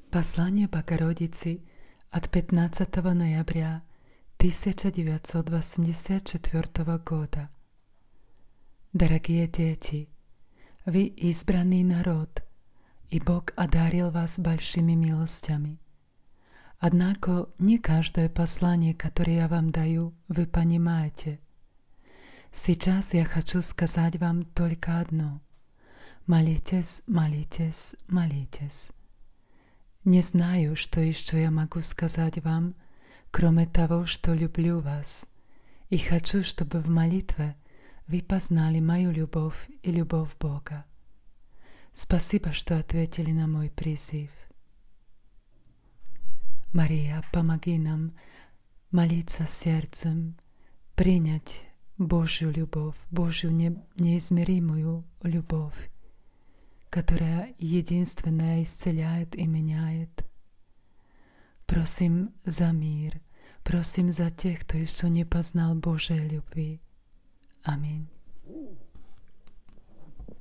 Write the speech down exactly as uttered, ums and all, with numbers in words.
Послание Богородицы от пятнадцатого ноября тысяча девятьсот восемьдесят четвёртого года. Дорогие дети, вы избранный народ, и Бог одарил вас большими милостями. Однако не каждое послание, которое я вам даю, вы понимаете. Сейчас я хочу сказать вам только одно. Молитесь, молитесь, молитесь. Не знаю, что еще я могу сказать вам, кроме того, что люблю вас, и хочу, чтобы в молитве вы познали мою любовь и любовь Бога. Спасибо, что ответили на мой призыв. Мария, помоги нам молиться сердцем, принять Божью любовь, Божью не, неизмеримую любовь, которая единственная исцеляет и меняет. Просим за мир, просим за тех, кто еще не познал Божьей любви. Аминь.